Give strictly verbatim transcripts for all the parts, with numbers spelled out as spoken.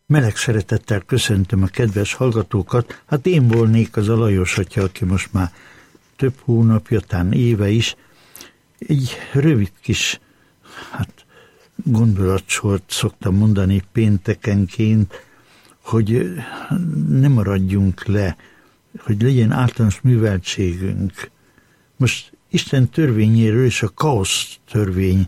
Meleg szeretettel köszöntöm a kedves hallgatókat. Hát én volnék az a Lajos atya, aki most már több hónapja, talán éve is egy rövid kis hát, gondolatsort szoktam mondani péntekenként, hogy ne maradjunk le, hogy legyen általános műveltségünk. Most Isten törvényéről és a kaosz törvényről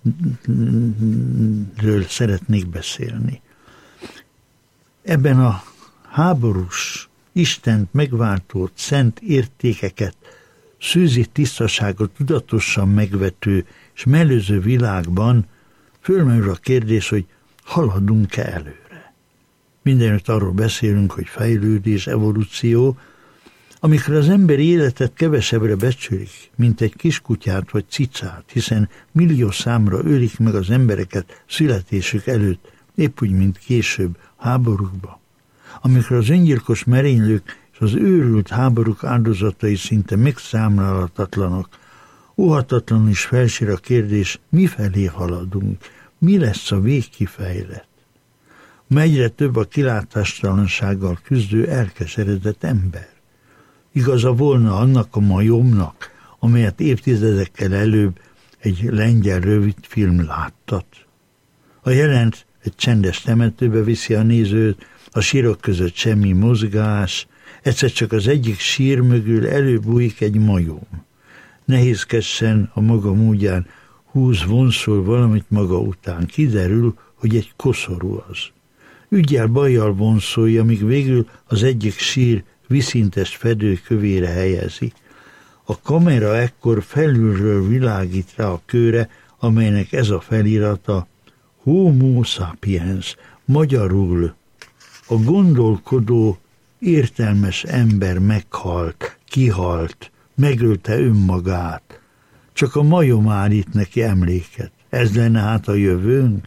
szeretnék beszélni. Ebben a háborús, Istent megváltott szent értékeket, szűzi tisztaságot tudatosan megvető és mellőző világban fölmerül a kérdés, hogy haladunk-e előre. Mindenütt arról beszélünk, hogy fejlődés, evolúció, amikor az emberi életet kevesebbre becsülik, mint egy kiskutyát vagy cicát, hiszen millió számra ölik meg az embereket születésük előtt, épp úgy, mint később háborúkba. Amikor az öngyilkos merénylők és az őrült háborúk áldozatai szinte megszámlálhatatlanok, óhatatlanul is felsír a kérdés, mifelé haladunk, mi lesz a végkifejlet. Ma egyre több a kilátástalansággal küzdő elkeseredett ember. Igaza volna annak a majomnak, amelyet évtizedekkel előbb egy lengyel rövidfilm láttat. A jelent egy csendes temetőbe viszi a nézőt, a sírok között semmi mozgás, egyszer csak az egyik sír mögül előbújik egy majom. Nehézkesen a maga módján húz, vonszol valamit maga után. Kiderül, hogy egy koszorú az. Üggyel bajjal vonszolja, míg végül az egyik sír viszintes fedőkövére helyezi. A kamera ekkor felülről világít rá a kőre, amelynek ez a felirata Homo sapiens, magyarul a gondolkodó, értelmes ember meghalt, kihalt, megölte önmagát. Csak a majom állít neki emléket. Ez lenne hát a jövőnk?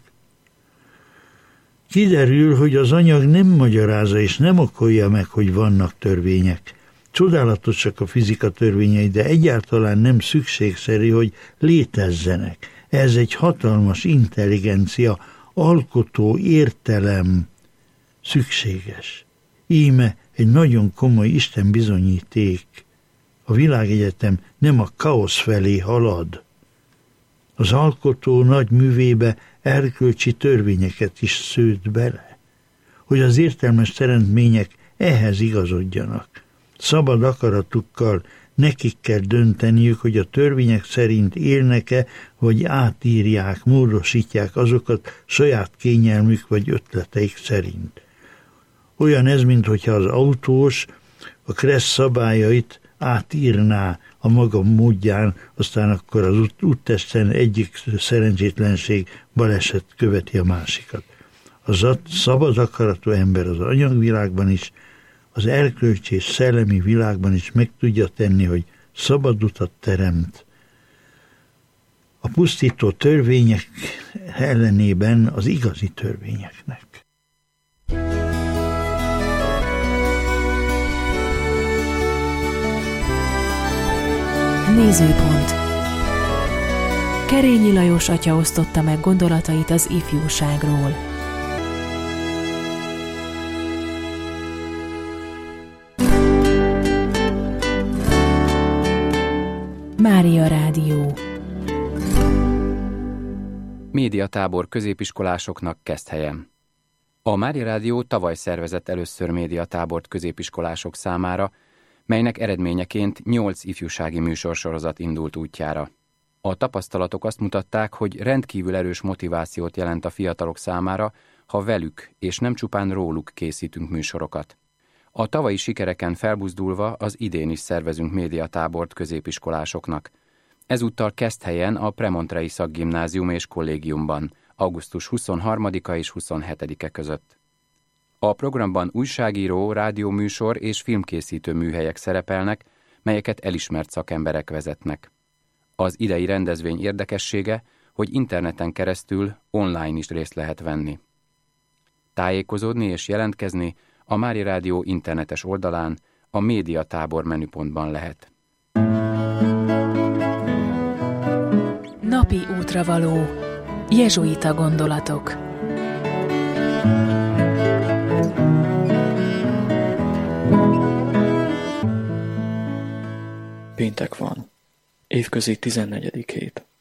Kiderül, hogy az anyag nem magyarázza és nem okolja meg, hogy vannak törvények. Csodálatosak a fizika törvényei, de egyáltalán nem szükségszerű, hogy létezzenek. Ez egy hatalmas intelligencia, alkotó értelem szükséges. Íme egy nagyon komoly Isten bizonyíték. A világegyetem nem a kaosz felé halad. Az alkotó nagy művébe erkölcsi törvényeket is szőtt bele, hogy az értelmes teremtmények ehhez igazodjanak. Szabad akaratukkal nekik kell dönteniük, hogy a törvények szerint élnek-e, vagy átírják, módosítják azokat saját kényelmük vagy ötleteik szerint. Olyan ez, minthogyha az autós a kressz szabályait átírná a maga módján, aztán akkor az út, úttesten egyik szerencsétlenség, baleset követi a másikat. Az szabad akaratú ember az anyagvilágban is, az erkölcsi és szellemi világban is meg tudja tenni, hogy szabad utat teremt. A pusztító törvények ellenében az igazi törvényeknek. Nézőpont. Kerényi Lajos atya osztotta meg gondolatait az ifjúságról. Mária Rádió. Médiatábor középiskolásoknak Keszthelyen. A Mária Rádió tavaly szervezett először médiatábort középiskolások számára, melynek eredményeként nyolc ifjúsági műsorsorozat indult útjára. A tapasztalatok azt mutatták, hogy rendkívül erős motivációt jelent a fiatalok számára, ha velük és nem csupán róluk készítünk műsorokat. A tavalyi sikereken felbuzdulva az idén is szervezünk médiatábort középiskolásoknak. Ezúttal Keszthelyen a Premontrei Szakgimnázium és Kollégiumban, augusztus huszonharmadika és huszonhetedike között. A programban újságíró, rádióműsor és filmkészítő műhelyek szerepelnek, melyeket elismert szakemberek vezetnek. Az idei rendezvény érdekessége, hogy interneten keresztül online is részt lehet venni. Tájékozódni és jelentkezni a Mária Rádió internetes oldalán, a médiatábor menüpontban lehet. Napi útravaló. Jezsuita gondolatok. Péntek van. Évközi tizennegyedik hét.